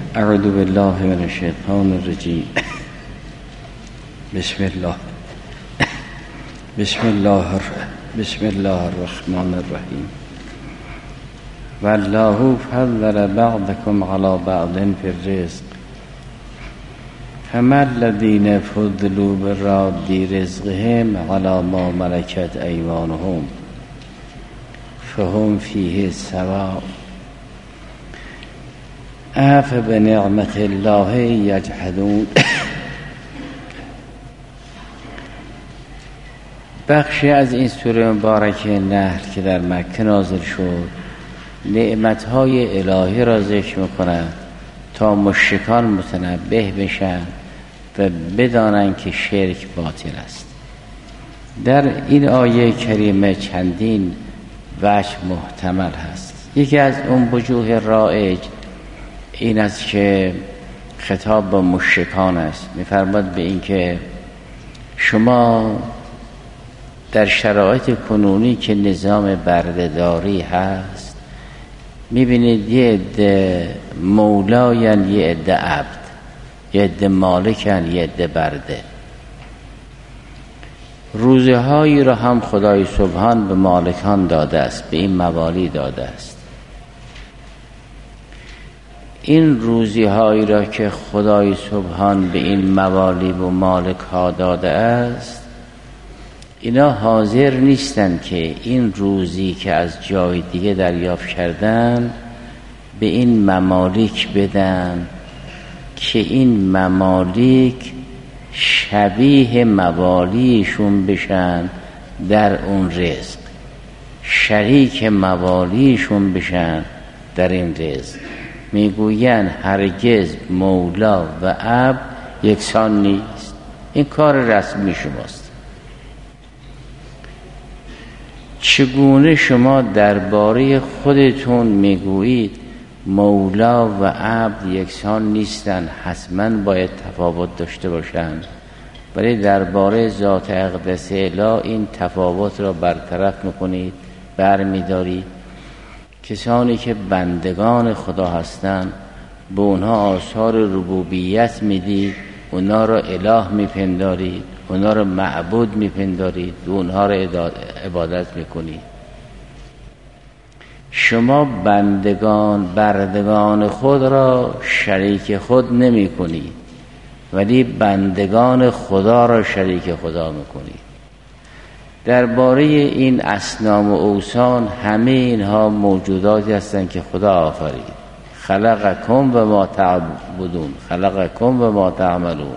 اعوذ بالله من الشیطان الرجیم. بسم الله الرحمن الرحیم. والله فضل بعضكم على بعض في الرزق فما الذين فضلوا براد رزقهم على ما ملكت أيمانهم فهم فيه سواء أفبنعمة الله يجحدون. بخشی از این سوره مبارکه نحل که در مکه نازل شد نعمتهای الهی را ذکر می‌کند تا مشرکان متنبه بشن و بدانند که شرک باطل است. در این آیه کریمه چندین وجه محتمل هست. یکی از اون وجوه رایج این است که خطاب با مشرکان است، می‌فرماید به این که شما در شرایط کنونی که نظام بردهداری هست می‌بینید یه عده مولاین، یه عده عبد، یه عده مالکن، یه عده برده. روزهایی را هم خدای سبحان به مالکان داده است، به این موالی داده است. این روزی‌هایی را که خدای سبحان به این موالی و مالک ها داده است، اینا حاضر نیستن که این روزی که از جای دیگه دریافت کردن به این ممالک بدن که این ممالک شبیه موالیشون بشن در اون رزق، شریک موالیشون بشن در این رزق. میگوین هرگز مولا و عبد یکسان نیست. این کار رسمی شماست. چگونه شما درباره خودتون میگویید مولا و عبد یکسان نیستن، حتما باید تفاوت داشته باشند، ولی درباره ذات اقدس الهی این تفاوت را برطرف میکنید، برمیدارید. کسانی که بندگان خدا هستند به اونها آثار ربوبیت میدید، اونها را اله میپندارید، اونها را معبود میپندارید، اونها را عبادت میکنید. شما بردگان خود را شریک خود نمی کنید، ولی بندگان خدا را شریک خدا میکنید. درباره این اصنام و اوثان همه اینها موجوداتی هستند که خدا آفرید. خلقکم و ما تعبدون، خلقکم و ما تعملون.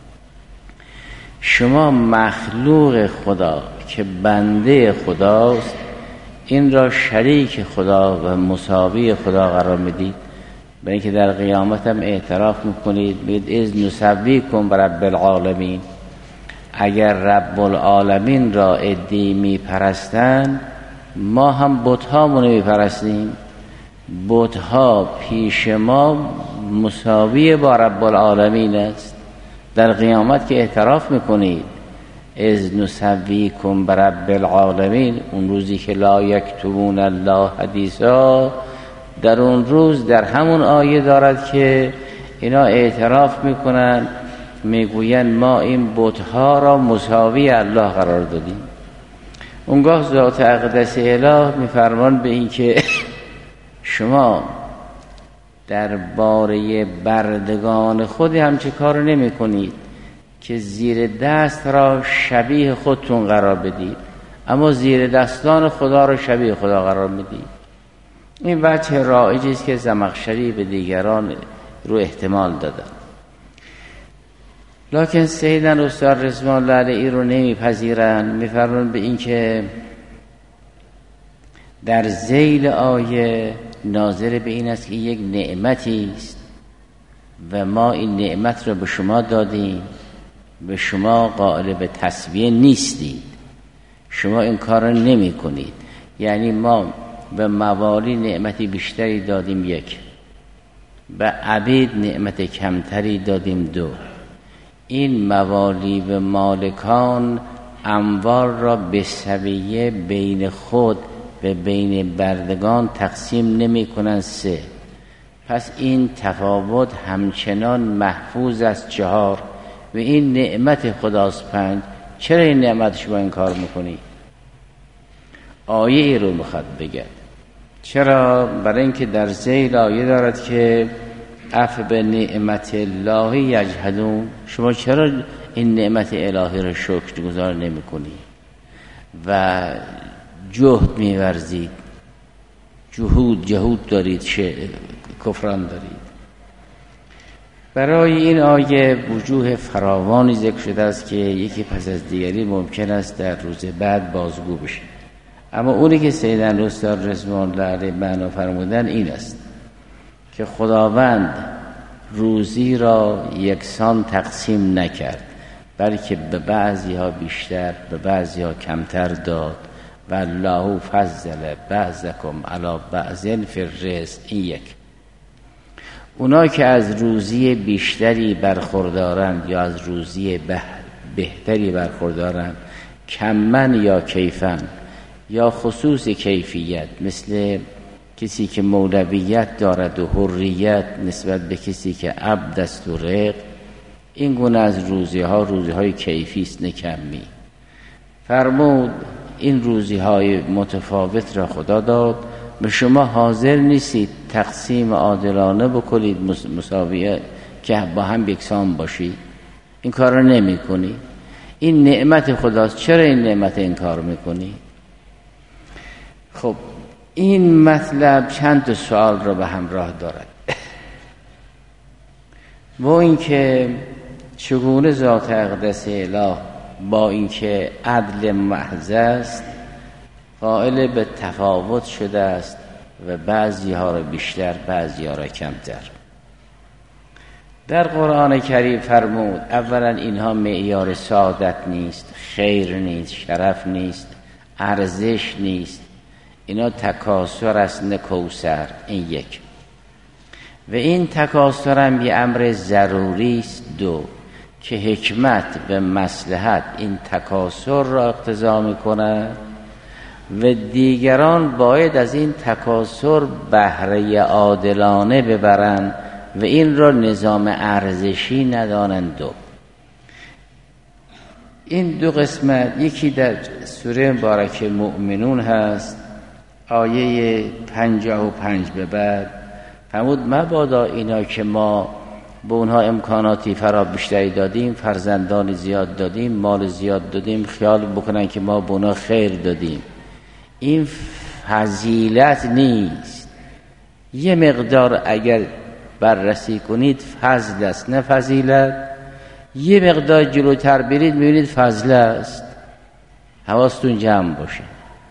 شما مخلوق خدا که بنده خداست این را شریک خدا و مساوی خدا قرار میدید، برای اینکه در قیامت هم اعتراف میکنید، میگید اذ نسویکم برب العالمین. اگر رب العالمین را عده‌ای میپرستند ما هم بت‌هامون میپرستیم. بت‌ها پیش ما مساوی با رب العالمین است. در قیامت که اعتراف میکنید اذ نسویکم برب العالمین، اون روزی که لا یکتمون الله حدیثا، در اون روز در همون آیه دارد که اینا اعتراف میکنن، میگوین ما این بت‌ها را مساوی الله قرار دادیم. اونگاه ذات اقدس الهی میفرمان به این که شما درباره بردگان خود همچه کار نمی کنید که زیر دست را شبیه خودتون قرار بدید، اما زیر دستان خدا را شبیه خدا قرار میدید. این وجه رایجی است که زمخشری به دیگران رو احتمال دادن، لکن سیدن استاد رضوان الله علیه رو نمیپذیرن. میفرمون به این که در ذیل آیه ناظر به این است که یک نعمتی است و ما این نعمت رو به شما دادیم، به شما قائل به تسویه نیستید، شما این کار رو نمی کنید. یعنی ما به موالی نعمتی بیشتری دادیم یک، به عبید نعمت کمتری دادیم دو. این موالی و مالکان اموال را به سویه بین خود و بین بردگان تقسیم نمی کنن سه، پس این تفاوت همچنان محفوظ از 4 و این نعمت خداست 5. چرا این نعمت شما انکار میکنی؟ آیه ای رو میخواد بگه. چرا؟ برای اینکه در ذیل آیه دارد که اف به نعمت الله یجحدون، شما چرا این نعمت الهی رو شکرگزار نمی کنی و جهد می‌ورزید، جهود دارید، کفران دارید. برای این آیه وجوه فراوانی ذکر شده است که یکی پس از دیگری ممکن است در روز بعد بازگو بشه، اما اونی که سیدن استاد رضوان الله علیه معنا فرمودن این است که خداوند روزی را یکسان تقسیم نکرد، بلکه به بعضی ها بیشتر به بعضی ها کمتر داد و الله فضل بعضکم علی بعض فی الرزق. این یک. اونا که از روزی بیشتری برخوردارند یا از روزی بهتری برخوردارند، کمن یا کیفن یا خصوص کیفیت، مثل کسی که مولویت دارد و حریت نسبت به کسی که عبد است و رق، این گونه از روزی‌های کیفی است نه کمی. فرمود این روزی‌های متفاوت را خدا داد، به شما حاضر نیستید تقسیم عادلانه بکنید، مساویه که با هم یکسان باشید، این کار را نمی کنی. این نعمت خداست، چرا این نعمت انکار میکنی؟ خب این مطلب چند سوال را به همراه دارد. و اینکه چگونه ذات اقدس اله با اینکه عدل محض است قائل به تفاوت شده است و بعضی ها را بیشتر بعضی ها را کمتر. در قرآن کریم فرمود اولا اینها معیار سعادت نیست، خیر نیست، شرف نیست، ارزش نیست، اینا تکاثر است نه کوثر. این یک. و این تکاثر هم یه امر ضروری است. 2 که حکمت و مصلحت این تکاثر را اقتضا میکنه و دیگران باید از این تکاثر بهره عادلانه ببرند و این را نظام ارزشی ندانند. 2 این 2 قسمت، یکی در سوره مبارکه مؤمنون هست، آیه 55 به بعد فرمود مبادا اینا که ما به اونها امکاناتی فرا بیشتری دادیم، فرزندان زیاد دادیم، مال زیاد دادیم، خیال بکنن که ما به اونها خیر دادیم. این فضیلت نیست. یه مقدار اگر بررسی کنید فضل است نه فضیلت. یه مقدار جلوتر برید میبینید فضل است. حواستون جمع باشه.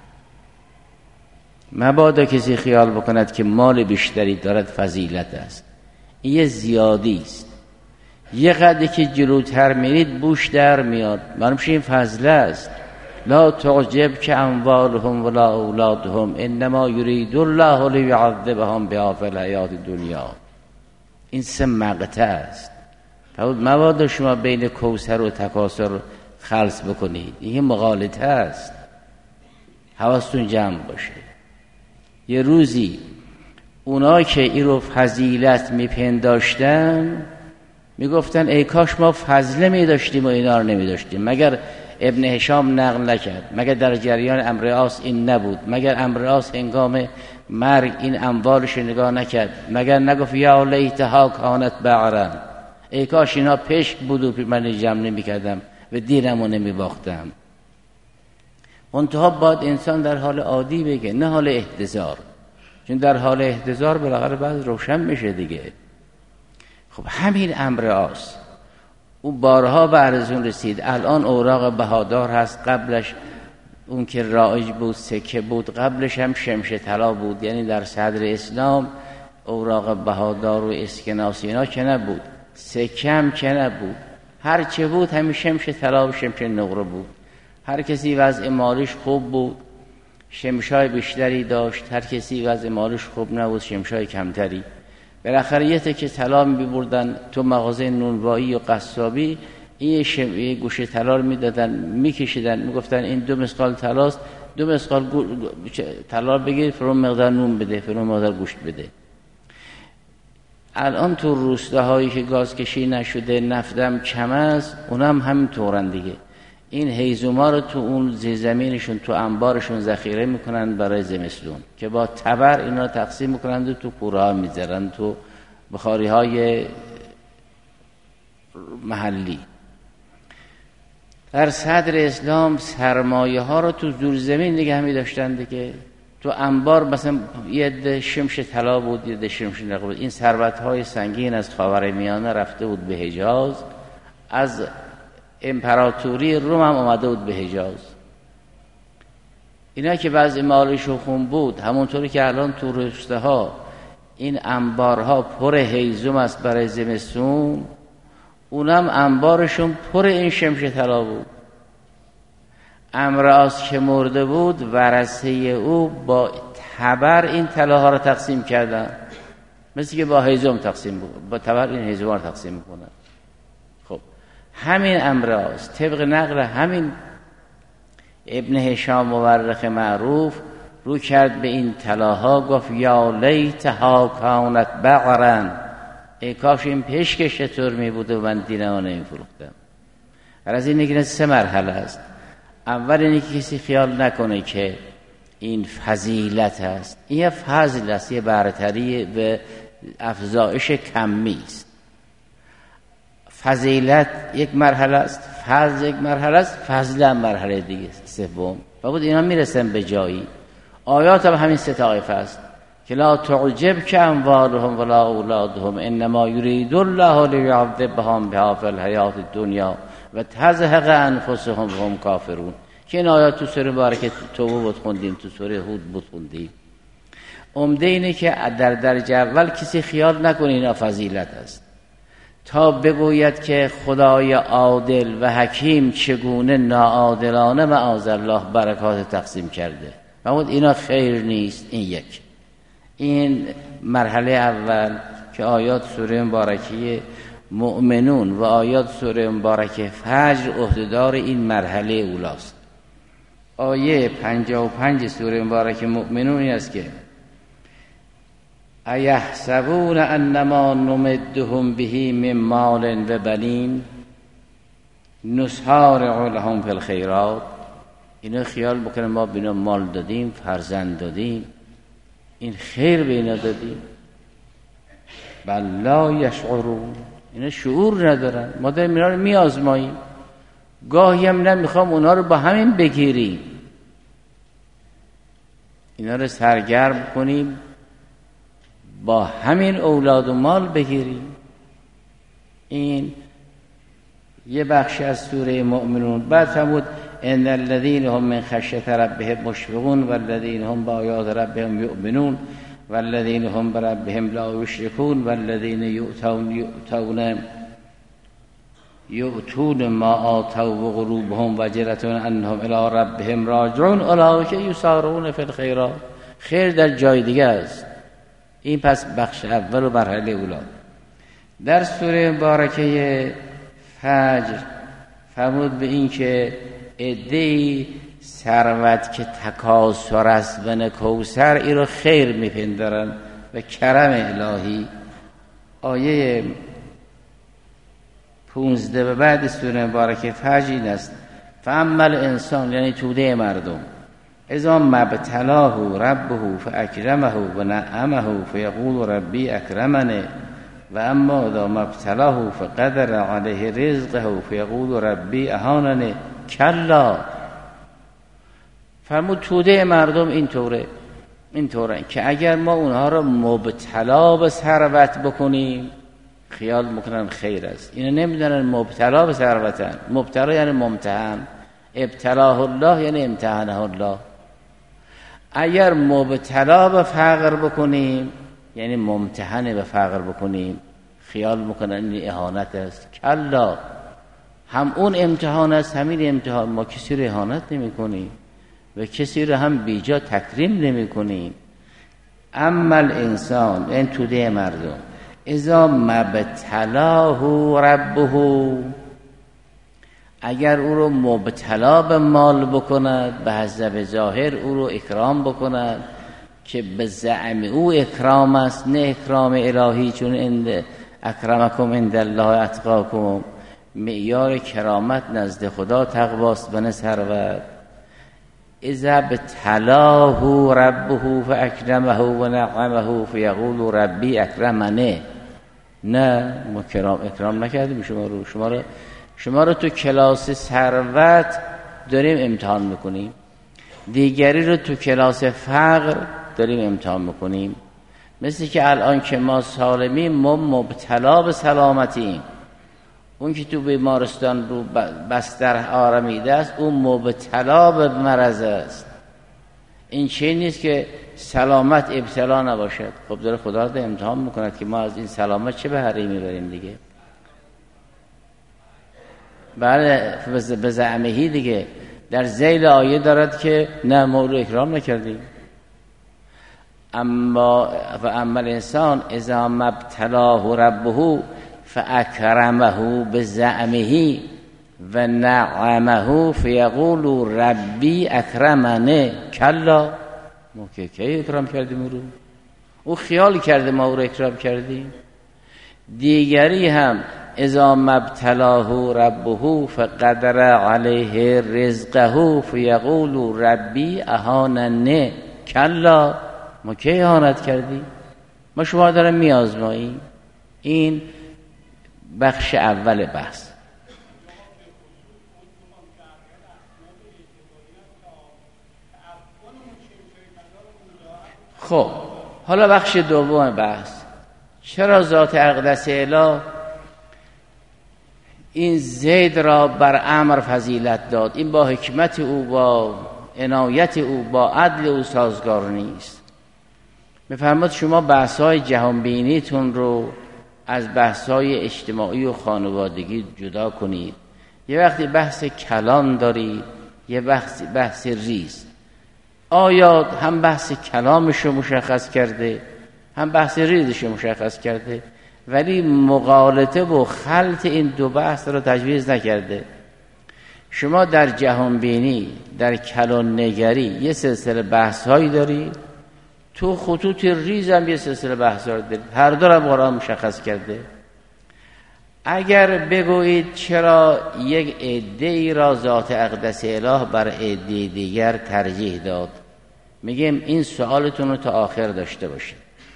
مبادا کسی خیال بکند که مال بیشتری دارد فضیلت است. این یه زیادی است. یه قدری که جلوتر میرید بوش در میاد، معلوم شه این فضل است. لا تعجب که اموالهم ولا اولادهم انما یرید الله لیعذبهم بها فی الحیات الدنیا. این 3 مقطع است. مبادا شما بین کوثر و تکاثر خلط بکنید، این مغالطه است. حواستون جمع باشه. یه روزی اونا که این رو فضیلت میپنداشتن میگفتن ای کاش ما فضله میداشتیم و اینا رو نمیداشتیم. مگر ابن هشام نقل نکرد؟ مگر در جریان امر عاص این نبود؟ مگر امر عاص هنگام مرگ این اموالش نگاه نکرد؟ مگر نگفت یا لیتها کانت بعرا، ای کاش اینا پشک بود و من جمع نمیکردم و دیرمو نمیباختم. منتها باید انسان در حال عادی بگه، نه حال احتضار، چون در حال احتضار بالاخره بعد روشن میشه دیگه. خب همین امر عاص او بارها به عرضون رسید. الان اوراق بهادار هست، قبلش اون که رایج بود سکه بود، قبلش هم شمش طلا بود. یعنی در صدر اسلام اوراق بهادار و اسکناس اینا که نبود، سکه هم که نبود، هر چه بود همین شمش طلا و شمش نقره بود. هر کسی وضع مالیش خوب بود شمشای بیشتری داشت، هر کسی وضع مالیش خوب نبود شمشای کمتری. بالاخره یه تکه طلا می‌بردن تو مغازه نونوایی و قصابی، این گوشه طلا رو میدادن میکشیدن، میگفتن این 2 مسقال طلاست، 2 مسقال طلا بگیر، فرون مقدار نون بده، فرون مقدار گوشت بده. الان تو روستاهایی که گاز کشی نشده نفتم کم است، اونم همینطورن دیگه. این هیزوما رو تو اون زیرزمینشون تو انبارشون ذخیره میکنن برای زمستون که با تبر اینا تقسیم میکنن و تو کوره ها میذارن، تو بخاری های محلی. در صدر اسلام سرمایه ها رو تو زیرزمین نگه می داشتن دیگه. تو انبار مثلا یه عده شمش طلا بود، یه عده شمش نقره بود. این ثروت های سنگین از خاورمیانه رفته بود به حجاز، از امپراتوری روم هم اومده بود به حجاز. اینا که بعضی مالشون خون بود، همونطوری که الان تو روستاها این انبارها پر هیزم است برای زمستون، اونم انبارشون پر این شمش طلا بود. امراض که مرده بود ورثه او با تبر این طلاها رو تقسیم کردن، مثل که با هیزم تقسیم بود، با تبر این هیزم رو تقسیم میکنن. خب همین امراض طبق نقل همین ابن هشام مورخ معروف رو کرد به این طلاها، گفت یا لیتها کانت بقرا، ای کاش این پشکش چطور می بوده و من دینه نمی فروختم. از این نگه 3 مرحله است. اول اینه که کسی خیال نکنه که این فضیلت است، این یه فضل است، یه برتری و افزایش کمی است. فضیلت یک مرحله است، فضل یک مرحله است، فضل هم مرحله دیگه سوم. و بود اینا میرسن به جایی. آیات هم همین 3 طایفه است که لا تعجب که اموالهم ولا اولادهم انما یرید الله لیعذبهم بها فی الحیات الدنیا و تزهق انفسهم وهم کافرون، که این آیات تو سوره مبارکه توبه بود خوندیم، تو سوره هود بود خوندیم. عمده اینه که در درجه اول کسی خیال نکنه اینا فضیلت است، تا بگوید که خدای عادل و حکیم چگونه ناعادلانه معاذالله برکات تقسیم کرده. و اینا خیر نیست. این مرحله اول که آیات سوره مبارکه مؤمنون و آیات سوره مبارکه فجر عهدهدار این مرحله اولاست. آیه 55 سوره مبارکه مؤمنون است که ایحسبون انما نمدهم به من مال و بنین نسارع لهم فی الخیرات، اینا خیال بکنن ما بینا مال دادیم، فرزند دادیم، این خیر به اینا دادیم. بل لا یشعرون، اینا شعور ندارن. ما داریم اینا رو میازماییم، گاهی هم نمیخوام اونا رو با همین بگیریم، اینا رو سرگرم کنیم با همین اولاد و مال بگیریم. این یه بخش از سوره مؤمنون. بعد فرمود ان الذين هم من خشیت ربهم مشفقون والذین هم بآیات ربهم یؤمنون والذین هم بربهم لا یشرکون والذین یؤتون ما آتوا وقلوبهم وجلة انهم الی ربهم راجعون اولئک یسارعون فی الخیرات. خیر در جای دیگه است. این پس بخش اول و مرحله اولاد. در سوره مبارکه فجر فرمود به این که عده‌ای ثروت که تکاثر است و کوثر ای رو خیر میپندارن و کرم الهی. آیه 15 به بعد سوره مبارکه فجر این است فاما الانسان، یعنی توده مردم، اذا مبتلاه ربه فاکرمه و نعمه فیقول ربی اکرمنه و اما اذا مبتلاه فقدر علیه رزقه فیقول ربی اهاننه. کلا، فرمود توده مردم اینطوره که اگر ما اونها رو مبتلا به ثروت بکنیم خیال میکنن خیر است. اینا نمیدونن مبتلا به ثروتن. مبتلا یعنی ممتحن، ابتلاه الله یعنی امتحانه الله. اگر مبتلا به فقر بکنیم یعنی ممتحن به فقر بکنیم خیال میکنن این اهانت است. کلا، هم اون امتحان است، همین امتحان. ما کسی رو اهانت نمی کنیم و کسی رو هم بیجا تکریم نمی کنیم. اما الانسان، این توده مردم، اذا مبتلاه ربه، اگر او رو مبتلا به مال بکند، به حسب ظاهر او رو اکرام بکند که به زعم او اکرام است، نه اکرام الهی، چون اند اکرمکم عند الله اتقاکم، معیار کرامت نزد خدا تقواست و نه ثروت. اذا ابتلاه ربه فاکرمه و نعمه فیقول ربی اکرمنه. نه، ما اکرام نکردیم شما رو تو کلاس ثروت داریم امتحان میکنیم، دیگری رو تو کلاس فقر داریم امتحان میکنیم. مثل که الان که ما سالمیم، ما مبتلا به سلامتیم. اون که تو بیمارستان رو بستر آرمیده است، اون مبتلا به مرض است. این چیزی نیست که سلامت ابتلا نباشد. خب داره خدا رو امتحان میکند که ما از این سلامت چه بهره میبریم دیگه. بله، به زعمهی دیگه در ذیل آیه دارد که نه ما رو اکرام نکردیم. اما و اما الانسان اذا مبتلاه ربه فاکرمه بزعمه و نعمه فیقول ربی اکرمنه. کلا، ما که کی اکرام کردیم رو؟ او خیال کرده ما او رو اکرام کردیم. دیگری هم اذا مبتلاه ربه فقدر علیه رزقه فیقول ربی اهاننه. کلا، ما کی اهانت کردیم؟ ما شما دارم میازماییم. این بخش اول بحث. خب حالا بخش دوم بحث. چرا ذات اقدس اله این زید را بر امر فضیلت داد؟ این با حکمت او، با عنایت او، با عدل او سازگار نیست. می‌فرماد شما بحث‌های جهانبینیتون رو از بحث‌های اجتماعی و خانوادگی جدا کنید. یه وقتی بحث کلام دارید، یه بحث ریز. آیا هم بحث کلامش رو مشخص کرده، هم بحث ریزش رو مشخص کرده، ولی مغالطه و خلط این دو بحث رو تجویز نکرده. شما در جهانبینی، در کلان نگری یه سلسله بحث‌هایی دارید، تو خطوط ریز هم یه سلسله بحث‌هایی دارید. هر دو رو قرآن مشخص کرده. اگر بگویید چرا یک عده‌ای را ذات اقدس اله بر عده دیگر ترجیح داد، میگیم این سوالتون رو تا آخر داشته باشید.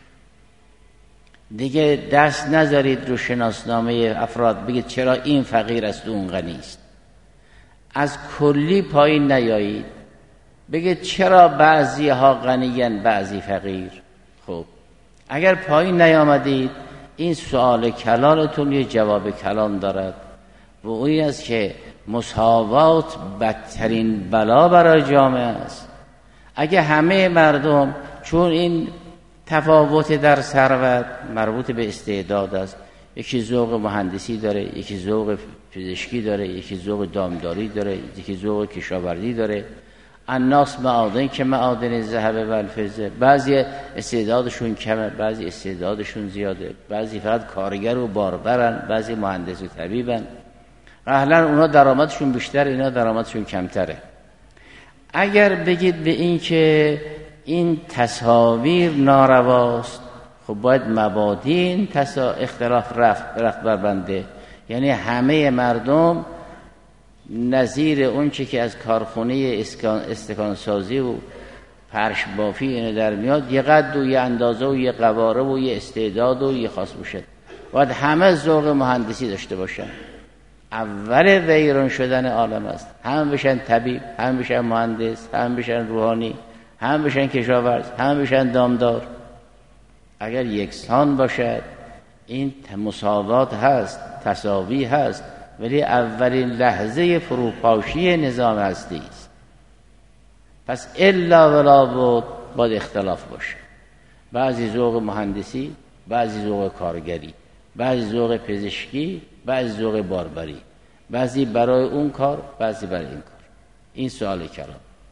دیگه دست نذارید رو شناسنامه افراد بگید چرا این فقیر است و اون غنی است. از کلی پایین نیایید بگید چرا بعضی ها غنیان بعضی فقیر. خب اگر پایین نیامدید، این سوال کلالتون یه جواب کلام دارد و اون است که مساوات بدترین بلا برای جامعه است. اگه همه مردم، چون این تفاوت در ثروت مربوط به استعداد است، یکی ذوق مهندسی داره، یکی ذوق پزشکی داره، یکی ذوق دامداری داره، یکی ذوق کشاورزی داره. الناس معادن که معادن ذهب و الفضه. بعضی استعدادشون کمه، بعضی استعدادشون زیاده، بعضی فقط کارگر و باربرن، بعضی مهندس و طبیبن. اهلا اونا درآمدشون بیشتر، اینا درآمدشون کمتره. اگر بگید به این که این تصاویر نارواست، خب باید مبادی این اختلاف رفت بر بنده. یعنی همه مردم نظیر اون چی که از کارخونه استکانسازی و فرش بافی اینو در میاد، یه قد و یه اندازه و یه قواره و یه استعداد و یه خاص باشه. باید همه ذوق مهندسی داشته باشن. اول ویران شدن عالم است. هم بشن طبیب، هم بشن مهندس، هم بشن روحانی، هم بشن کشاورز، هم بشن دامدار. اگر یکسان باشد این مساوات هست، تساوی هست، ولی اولین لحظه فروپاشی نظام هستی است. پس الا ولا بود باید اختلاف باشه. بعضی ذوق مهندسی، بعضی ذوق کارگری، بعضی ذوق پزشکی، بعضی ذوق باربری، بعضی برای اون کار، بعضی برای این کار. این سوال کلام.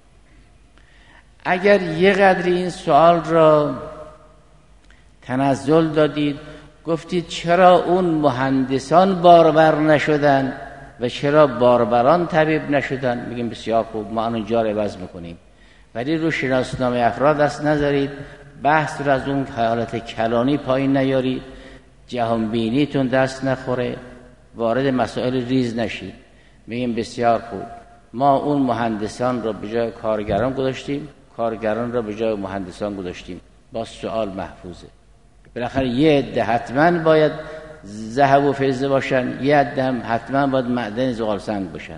اگر یه قدری این سوال را تنزل دادید، گفتید چرا اون مهندسان باربر نشدن و چرا باربران طبیب نشدن، میگیم بسیار خوب، ما اونجا رو عوض میکنیم. ولی رو شناسنامه افراد دست نذارید، بحث رو از اون حالت کلانی پایین نیارید، جهان بینیتون دست نخوره، وارد مسائل ریز نشید. میگیم بسیار خوب، ما اون مهندسان رو به جای کارگران گذاشتیم، کارگران رو به جای مهندسان گذاشتیم. با سوال محفوظه. بالاخره یه عده حتما باید ذهب و فضه باشن، یه عده هم حتما باید معدن زغال سنگ باشن.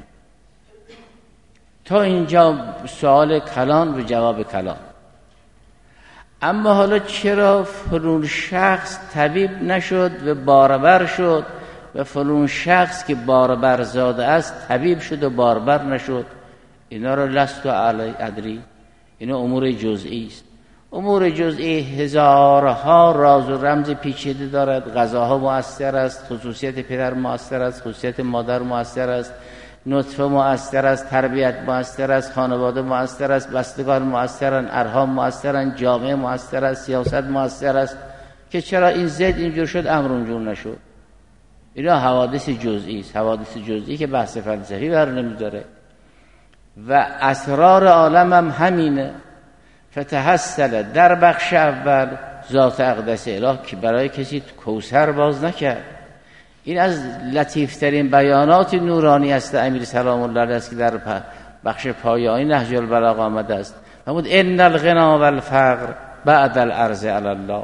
تا اینجا سوال کلان و جواب کلان. اما حالا چرا فلان شخص طبیب نشد و باربر شد و فلان شخص که باربر زاده است طبیب شد و باربر نشد؟ اینا رو لست و ادری، اینا امور جزئی است. امور جزئی هزارها راز و رمز پیچیده دارد. غذاها مؤثر است، خصوصیت پدر مؤثر است، خصوصیت مادر مؤثر است، نطفه مؤثر است، تربیت مؤثر است، خانواده مؤثر است، بستگان مؤثرن، ارحام مؤثرن، جامعه مؤثر است، سیاست مؤثر است. که چرا این زد اینجور شد امر اونجور نشد؟ اینا حوادث جزئی است، حوادث جزئی که بحث فلسفی بر نمیداره. و اسرار عالم هم همینه. فتحصل در بخش اول ذات اقدس اله که برای کسی کوثر باز نکرد. این از لطیفترین بیانات نورانی است امیر سلام الله علیه است که در بخش پایانی نهج البلاغه آمده است. فرمود ان الغنا والفقر بعد العرض علی الله.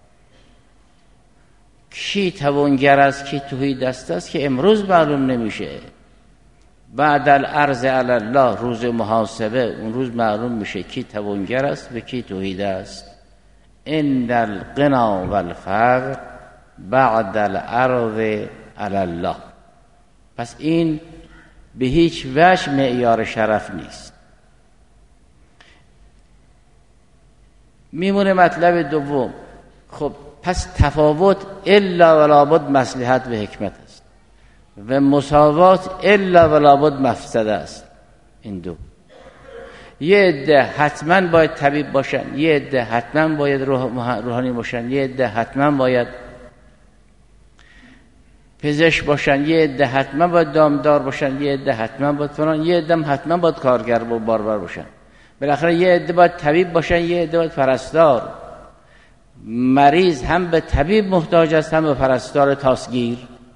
کی توانگر است، کی توحید است که امروز معلوم نمیشه. بعد العرض علی الله، روز محاسبه، اون روز معلوم میشه کی توانگر است و کی توحید است. ان الغنا والفقر بعد العرض علی الله. پس این به هیچ وجه معیار شرف نیست. میمونه مطلب دوم. خب پس تفاوت الا ولا بد مصلحت و حکمت است و مساوات الا ولا بد مفسده است. این دو، یه عده حتما باید طبیب باشن، یه عده حتما باید روحانی باشن، یه عده حتما باید پزشک باشن، یه عده حتما باید دامدار باشن، یه عده حتما باید فلان، یه عده حتما باید کارگر و باربر باشن. بالاخره یه عده باید طبیب باشن، یه عده باید پرستار. مریض هم به طبیب محتاج است، هم به پرستار تاسگیر.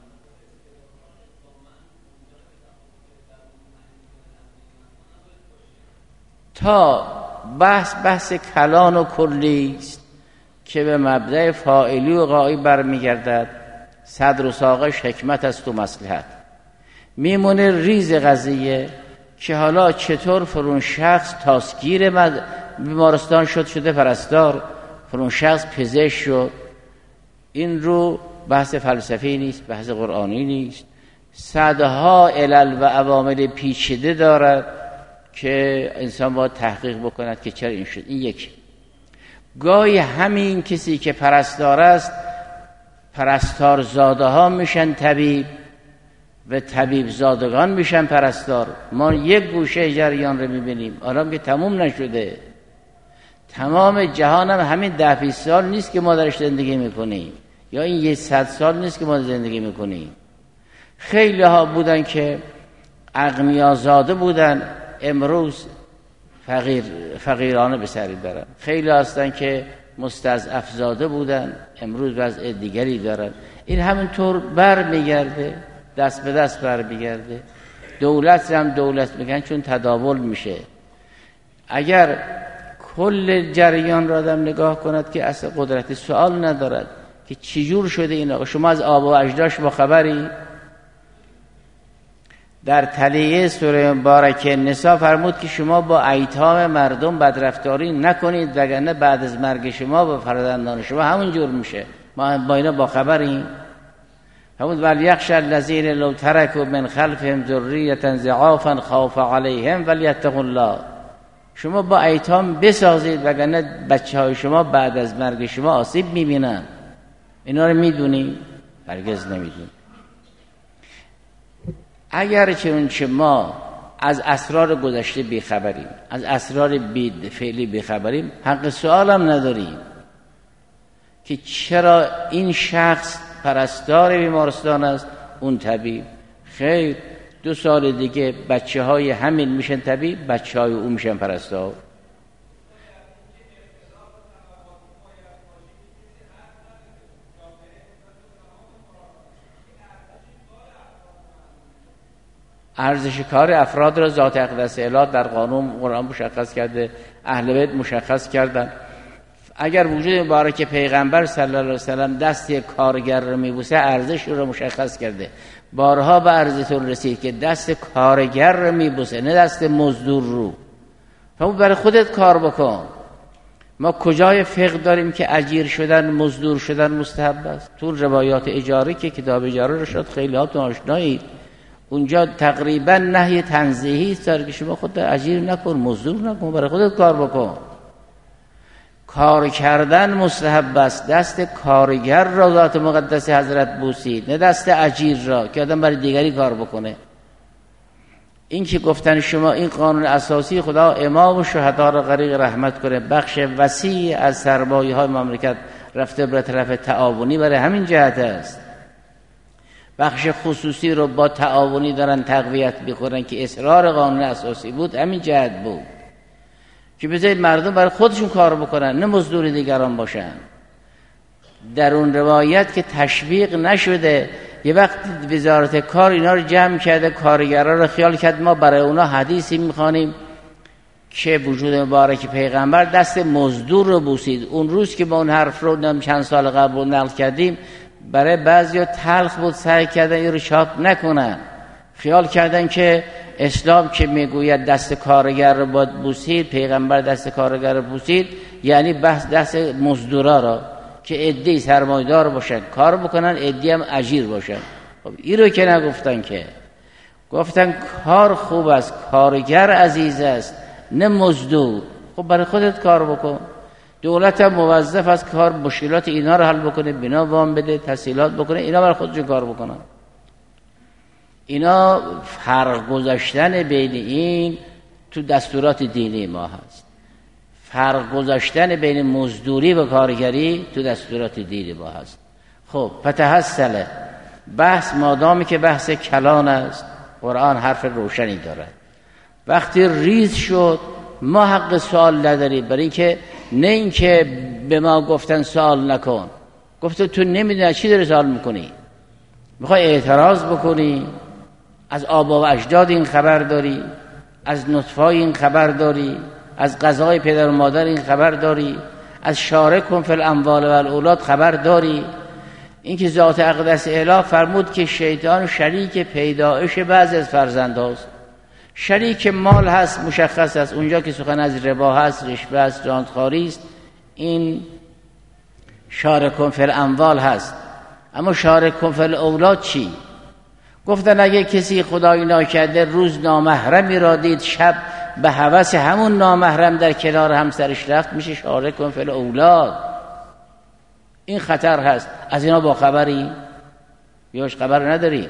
تا بحث کلان و کلی است که به مبدأ فاعلی و غایب برمیگردد. صدر و ساقش حکمت است و مصلحت. میمونه ریز قضیه که حالا چطور فرون شخص تاسگیر بیمارستان شده پرستار، فرون شخص پزشک شد. این رو بحث فلسفی نیست، بحث قرآنی نیست. صدها علل و عوامل پیچیده دارد که انسان باید تحقیق بکند که چرا این شد. این یک. گاهی همین کسی که پرستار است، پرستار زاده ها میشن طبیب و طبیب زادگان میشن پرستار. ما یک گوشه جریان رو میبینیم، حالا که تموم نشده. تمام جهان هم همین 10-20 سال نیست که ما درش زندگی میکنیم، یا این 100 سال نیست که ما زندگی میکنیم. خیلی ها بودن که اغنیا زاده بودن، امروز فقیرانه به سر برن. خیلی هستن که مستضعف زاده بودن، امروز وضع دیگری دارن. این همینطور بر میگرده، دست به دست بر میگرده. دولت هم دولت میگن چون تداول میشه. اگر کل جریان را آدم نگاه کند که اصلا قدرت سوال ندارد که چجور شده این آقا. شما از آبا و اجدادش با خبری؟ در تلیه سوره مبارکه نساء فرمود که شما با ایتام مردم بدرفتاری نکنید وگرنه بعد از مرگ شما با فرزندان شما همون جور میشه. ما با اینا با خبریم؟ فرمود ولیخش الذین لو ترکوا من خلفهم ذریة ضعافا خاف علیهم ولیتقوا الله. شما با ایتام بسازید وگرنه بچه‌های شما بعد از مرگ شما آسیب میبینن. اینا رو میدونیم؟ هرگز نمیدونیم. اگر چه ما از اسرار گذشته بیخبریم، از اسرار فعلی بیخبریم، حق سوال هم نداریم که چرا این شخص پرستار بیمارستان است، اون طبیب. خیر، 2 سال دیگه بچه های همین میشن طبیب، بچه های اون میشن پرستار. ارزش کار افراد را ذات اقدس الهی در قرآن مشخص کرده، اهل بیت مشخص کردن. اگر وجود مبارک پیغمبر صلی الله علیه و سلم دست کارگر رو میبوسه ارزش رو مشخص کرده. بارها به عرضتون رسید که دست کارگر رو میبوسه، نه دست مزدور رو. فهمون برای خودت کار بکن. ما کجای فقه داریم که اجیر شدن، مزدور شدن مستحب است؟ تو روایات اجاره که کتاب اجاره رو شد خیلی هاتون آشنایید، اونجا تقریبا نهی تنزیهی است که شما خودت اجیر نکن، مزدور نکن، برای خودت کار بکن. کار کردن مستحب است. دست کارگر را ذات مقدس حضرت بوسید، نه دست اجیر را که آدم برای دیگری کار بکنه. این که گفتن شما این قانون اساسی خدا امام و شهدا را غریق رحمت کنه، بخش وسیع از سرمایه های مملکت رفته به طرف تعاونی، برای همین جهت است. بخش خصوصی رو با تعاونی دارن تقویت میکنن که اصرار قانون اساسی بود، همین جهت بود که بذارید مردم برای خودشون کار بکنن، نه مزدور دیگران باشن. در اون روایت که تشویق نشده، یه وقت وزارت کار اینا رو جمع کرده، کارگران رو خیال کرد ما برای اونا حدیثی میخوانیم که وجود مبارک پیغمبر دست مزدور رو بوسید. اون روز که ما اون حرف رو چند سال قبل رو نقل کردیم، برای بعضیا تلخ بود، سعی کردن این رو چاپ نکنن، خیال کردن که اسلام که میگوید دست کارگر رو باید بوسید، پیغمبر دست کارگر رو بوسید، یعنی بحث دست مزدورا را که عده‌ای سرمایه‌دار باشن کار بکنن، عده‌ای هم اجیر باشن. خب این رو که نگفتن، که گفتن کار خوب است، کارگر عزیز است، نه مزدور. خب برای خودت کار بکن. دولت هم موظف است کار مشکلات اینا رو حل بکنه، بنا وام بده، تسهیلات بکنه، اینا برای خودشون کار بکنن. اینا فرق گذاشتن بین این تو دستورات دینی ما هست. فرق گذاشتن بین مزدوری و کارگری تو دستورات دینی ما هست. خب فتحصل بحث مادامی که بحث کلان است، قرآن حرف روشنی داره. وقتی ریز شد ما حق سوال نداریم، برای اینکه نه اینکه به ما گفتن سوال نکن، گفته تو نمیدونی چی داری سوال میکنی، میخوای اعتراض بکنی، از آبا و اجداد این خبر داری، از نطفای این خبر داری، از غذای پدر و مادر این خبر داری، از شارکم فی الاموال و الاولاد خبر داری. این که ذات اقدس الهی فرمود که شیطان شریک پیدایش بعضی از فرزند هاست. شریک مال هست، مشخص است، اونجا که سخن از ربا هست، رشوه است، جانتخواری است، این شارکم فی الاموال هست. اما شارکم فی الاولاد چی؟ گفتن اگه کسی خدایی ناکرده روز نامحرمی را دید، شب به هوس همون نامحرم در کنار همسرش رفت، میشه شارکم فی الاولاد. این خطر هست. از اینا با خبری؟ یاش خبر نداری؟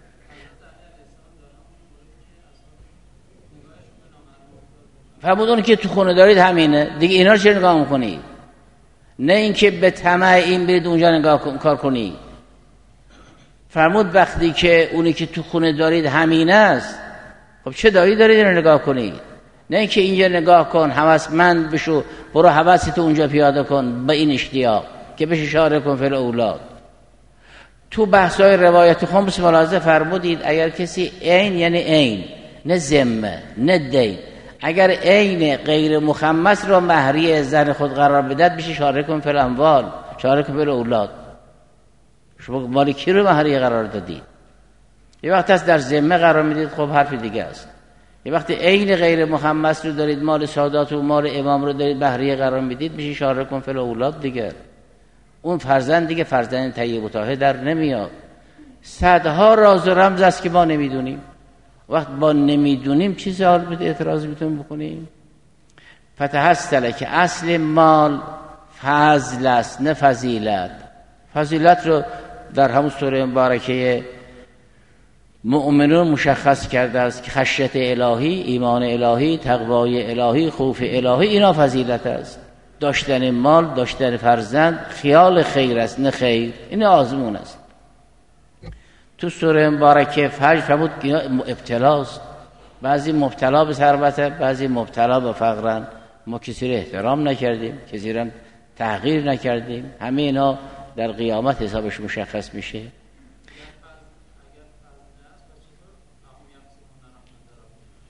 فرمودون که تو خونه دارید همینه دیگه، اینا رو چه نگاه میکنید؟ نه اینکه به طمع این برید اونجا نگاه کار کنید. فرمود وقتی که اونی که تو خونه دارید همین است، خب چه دارید اینو نگاه کنید؟ نه اینکه اینجا نگاه کن هوسمند بشو، برو هوستو اونجا پیاده کن به این اشتیاق که بشه شارکم فی الاولاد. تو بحث‌های روایت خمس ملاحظه فرمودید اگر کسی عین، یعنی عین، نه ذمه نه دین، اگر عین غیر مخمس را مهریه زن خود قرار بدهد بشه شارکم فی الاموال، شارکم فی الاولاد. شما مال کی رو مهریه قرار دادید؟ یه وقت هست در ذمه قرار میدید، خب حرف دیگه است. یه وقت عین غیر مخمس رو دارید، مال سادات و مال امام رو دارید مهریه قرار میدید، میشه شارکم فی الاولاد دیگه. اون فرزند دیگه فرزند طیب و طاهر در نمیاد. صدها راز و رمز است که ما نمیدونیم. وقت ما نمیدونیم چی سوال بده اعتراض میتونیم بکنیم؟ فتحصل که اصل مال فضل است نه فضیلت. فضیلت رو در همون سوره مبارکه مؤمنون مشخص کرده است که خشیت الهی، ایمان الهی، تقوای الهی، خوف الهی، اینا فضیلت است. داشتن مال، داشتن فرزند خیال خیر است نه خیر، این آزمون است. تو سوره مبارکه فجر فرمود اینا ابتلاست. بعضی مبتلا به ثروته، بعضی مبتلا به فقرن. ما کسی رو احترام نکردیم، کسی رو تحقیر نکردیم، همه اینا در قیامت حسابش مشخص میشه.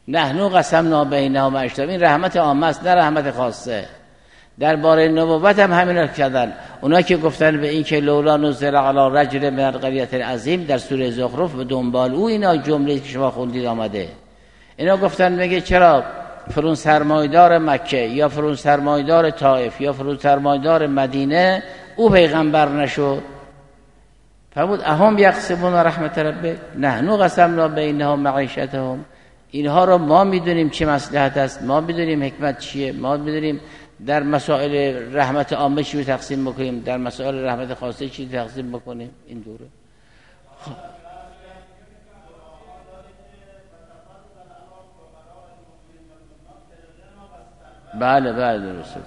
نحنو قسمنا بینهم معیشتهم، این رحمت عامه است نه رحمت خاصه. درباره نبوت هم همینا کردن. اونا که گفتن به این که لولا نزل علی رجل من القریة العظیم در سوره زخرف به دنبال او اینا جمله که شما خوندید آمده. اینا گفتن میگه چرا فرون سرمایدار مکه یا فرون سرمایدار طائف یا فرون سرمایدار مدینه او پیغمبر نشد؟ فرمود اهم یقسمون رحمت ربک نحنو قسمنا بینهم معیشتهم. اینها رو ما میدونیم چه مصلحت است، ما میدونیم حکمت چیه، ما میدونیم در مسائل رحمت عامه چی تقسیم بکنیم، در مسائل رحمت خاصه چی تقسیم بکنیم. این دوره بله درسته،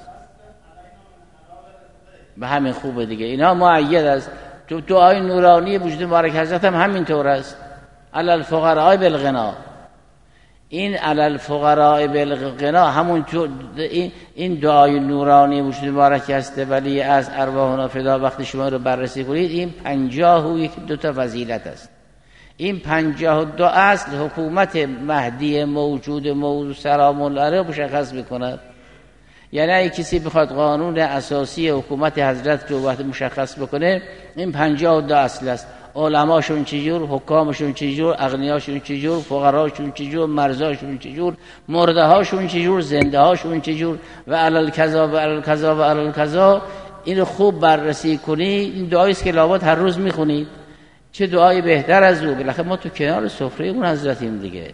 به همین خوبه دیگه. اینا معید است. تو دعای نورانی وجود مبارک حضرت هم همین طور است. علی الفقراء بالغنا، این علی الفقراء بالغنا همون این دعای نورانی وجود مبارک است. ولی از ارواحنا فدا وقتی شما رو بررسی کنید این 52 تا فضیلت است. این 52 اصل حکومت مهدی موجود سلام الله علیه مشخص میکند. یعنی اگه کسی بخواد قانون اساسی حکومت حضرت رو وقت مشخص بکنه این 52 اصل است. علماشون چجور، حکامشون چجور، اغنیاشون چجور، فقراشون چجور، مرزاشون چجور، مرده هاشون چجور، زنده هاشون چجور و علل کذا و علل کذا و علل کذا. این خوب بررسی کنی. این دعایی است که لابد هر روز میخونید. چه دعایی بهتر از او؟ بالاخره ما تو کنار سفره اون حضرتیم دیگه.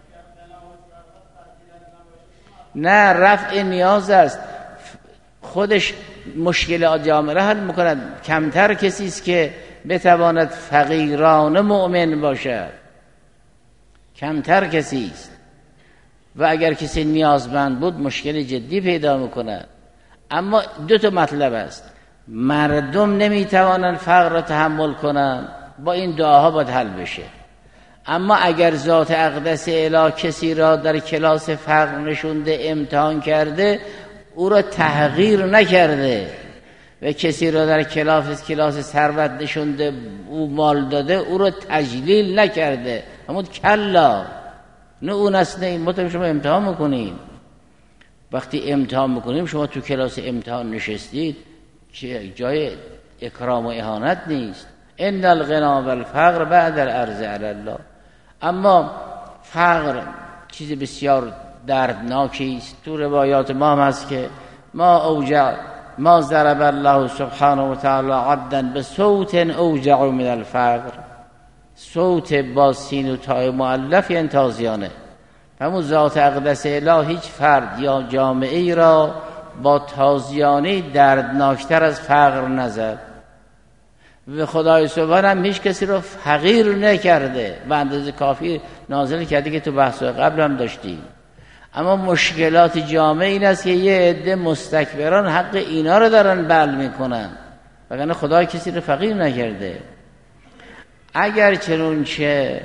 نه رفع نیاز است، خودش مشکلات جامعه را حل میکند. کمتر کسی است که بتواند فقیران مؤمن باشد، کمتر کسی است. و اگر کسی نیازمند بود مشکل جدی پیدا میکند. اما 2 مطلب است. مردم نمیتوانند فقر را تحمل کنند، با این دعاها باید حل بشه. اما اگر ذات اقدس الهی کسی را در کلاس فقر نشونده، امتحان کرده، او را تحقیر نکرده و کسی را در کلاس ثروت نشونده او مال داده، او را تجلیل نکرده، اما کلا نه اون است. نه ما شما امتحان میکنیم. وقتی امتحان میکنیم شما تو کلاس امتحان نشستید که جای اکرام و اهانت نیست. ان الغنا والفقر بعد العرض علی الله. اما فقر چیز بسیار دردناکی است. تو روایات ما هم هست که ما ضرب الله سبحانه و تعالی عبدا بصوت اوجع من الفقر. صوت با سین و تای مؤلف یعنی تازیانه. همون ذات اقدس الهی هیچ فرد یا جامعه را با تازیانه دردناکتر از فقر نزد و خدای سبحان هم هیچ کسی رو فقیر نکرده و اندازه کافی نازل کرده که تو بحث قبل هم داشتیم. اما مشکلات جامعه این است که یه عده مستکبران حق اینا رو دارن بل میکنن، وگرنه خدای کسی رو فقیر نکرده. اگر چنونچه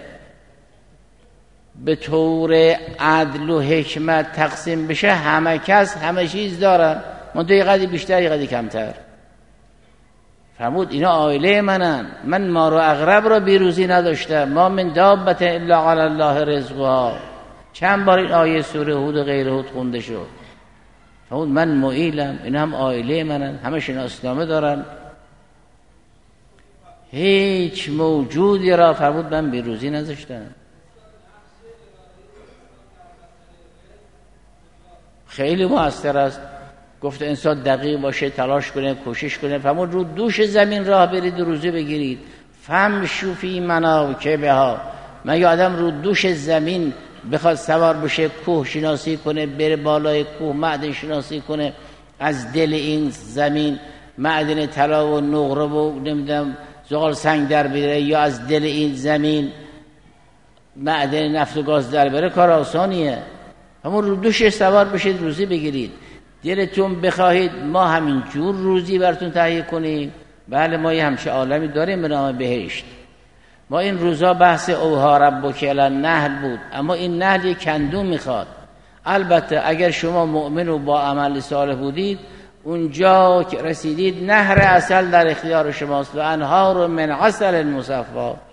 به طور عدل و حکمت تقسیم بشه همه کس همه چیز دارن، من یه بیشتر یه کمتر. فرمود اینا عائله منن، من مار و عقرب را بیروزی نداشتم. ما من دابت الا علی الله رزقها. چند بار این آیه سوره هود و غیر هود خونده شد. فرمود من معیلم، اینا هم عائله منن، همه شناسنامه دارن، هیچ موجودی را فرمود من بیروزی نذاشتم. خیلی موثر است. گفت انسان دقیق باشه، تلاش کنه، کوشش کنه. فرمود رو دوش زمین راه برید و روزه بگیرید. فمشوا فی مناکبها. مگه آدم رو دوش زمین بخواد سوار بشه، کوه شناسی کنه، بره بالای کوه معدن شناسی کنه، از دل این زمین معدن طلا و نقره و نمیدونم زغال سنگ در بره، یا از دل این زمین معدن نفت و گاز در بره، کار آسانیه. اما رو دوش سوار بشید روزی بگیرید. دلتون بخواهید ما همین جور روزی براتون تهیه کنیم. بله ما یه همچه عالمی داریم به نام بهشت. ما این روزا بحث اوها ربک الی النحل بود، اما این نحل یک کندو میخواد. البته اگر شما مؤمن و با عمل صالح بودید، اونجا که رسیدید نهر عسل در اختیار شماست و انهار من عسل مصفا.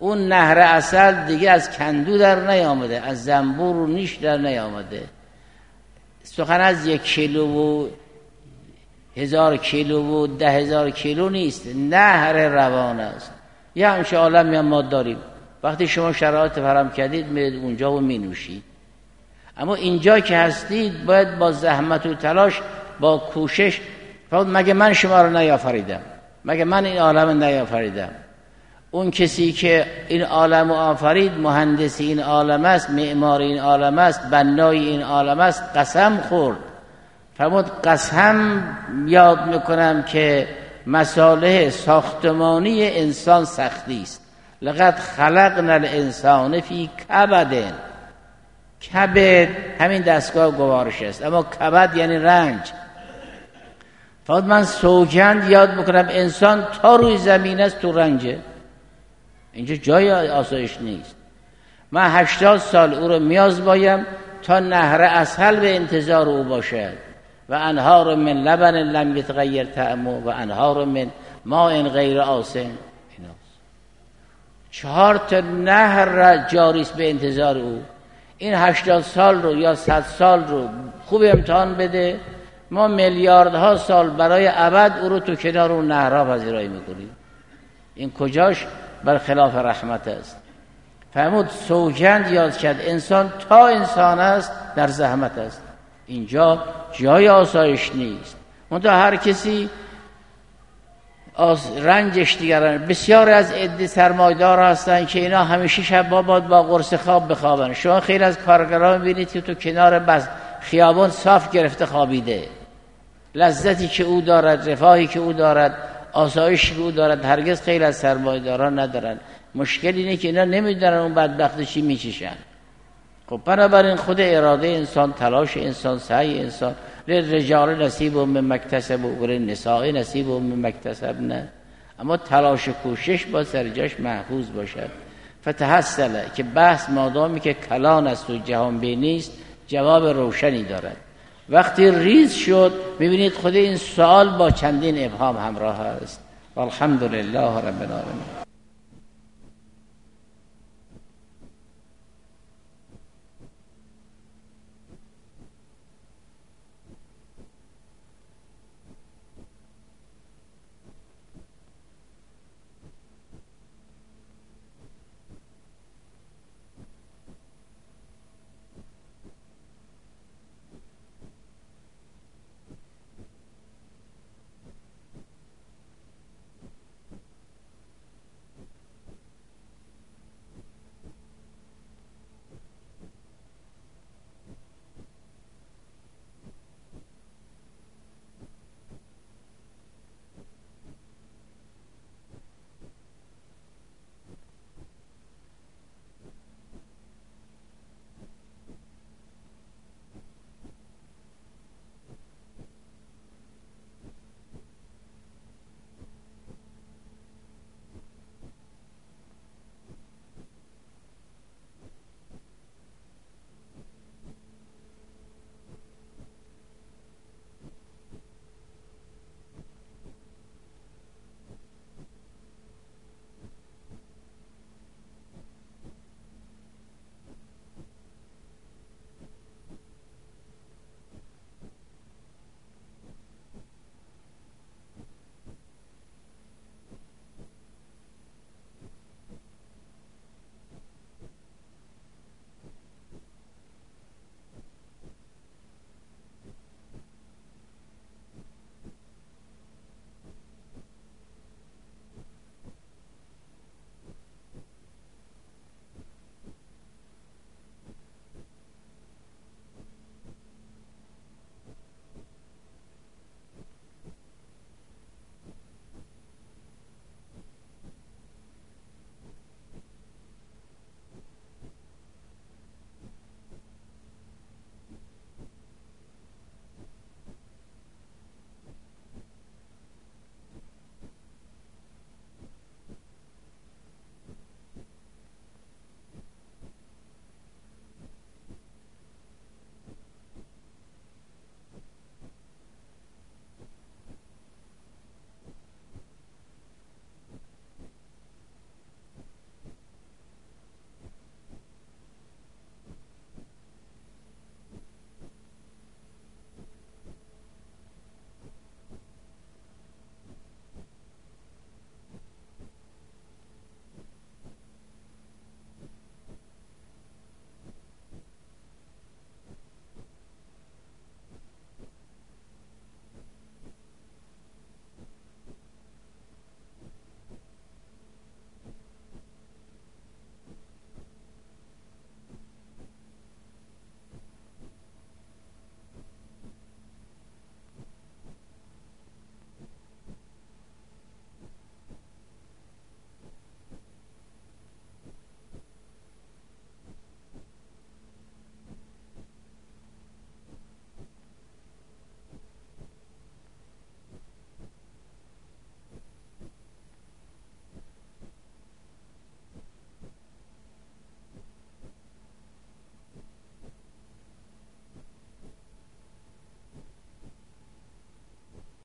اون نهر عسل دیگه از کندو در نیامده، از زنبور و نیش در نیامده. سخن از 1 کیلو و 1000 کیلو و 10,000 کیلو نیست، نهر روان است. یه همچه عالمی هم ما داریم. وقتی شما شرایط فراهم کردید میرید اونجا و می نوشید. اما اینجا که هستید باید با زحمت و تلاش، با کوشش. مگه من شما رو نیافریدم؟ مگه من این عالم نیافریدم؟ اون کسی که این عالم رو آفرید، مهندسی این عالم است، معمار این عالم است، بنای این عالم است، قسم خورد. فرمود قسم یاد میکنم که مصالح ساختمانی انسان سختی است. لقد خلقنا الانسان فی کبد. کبد همین دستگاه گوارش است، اما کبد یعنی رنج. فرمود من سوگند یاد میکنم انسان تا روی زمین است تو رنجه. اینجا جای آسایش نیست. من 80 سال او رو میازمایم تا نهر عسل به انتظار او باشد. و انهار من لبن لم یتغیر طعمه و انهار من ماء غیر آسن. 4 تا نهر جاری است به انتظار او. این 80 سال رو یا 100 سال رو خوب امتحان بده، ما میلیاردها سال برای ابد او رو تو کنار اون نهرها پذیرایی میکنیم. این کجاش برخلاف رحمت است؟ فرمود سوگند یاد کرد انسان تا انسان است در زحمت است. اینجا جای آسایش نیست. منتها هر کسی رنجش دیگران. بسیار از عده سرمایه‌دار هستن که اینا همیشه شب با قرص خواب بخوابن. شما خیلی از کارگران می‌بینید که تو کنار بس خیابان صاف گرفته خوابیده. لذتی که او دارد، رفاهی که او دارد، آسایشی که او دارد هرگز خیلی از سرمایه‌داران ندارن. مشکل اینه که اینا نمیدونن اون بدبختی چی میچشن. خب بنابراین خود اراده انسان، تلاش انسان، سعی انسان، للرجال نصیب مما اکتسبوا وللنساء نصیب مما اکتسبن. اما تلاش کوشش با سرجاش محفوظ باشد. فتحصل که بحث مادامی که کلان است و جهان بینی است جواب روشنی دارد. وقتی ریز شد میبینید خود این سوال با چندین ابهام همراه است. والحمدلله رب العالمین.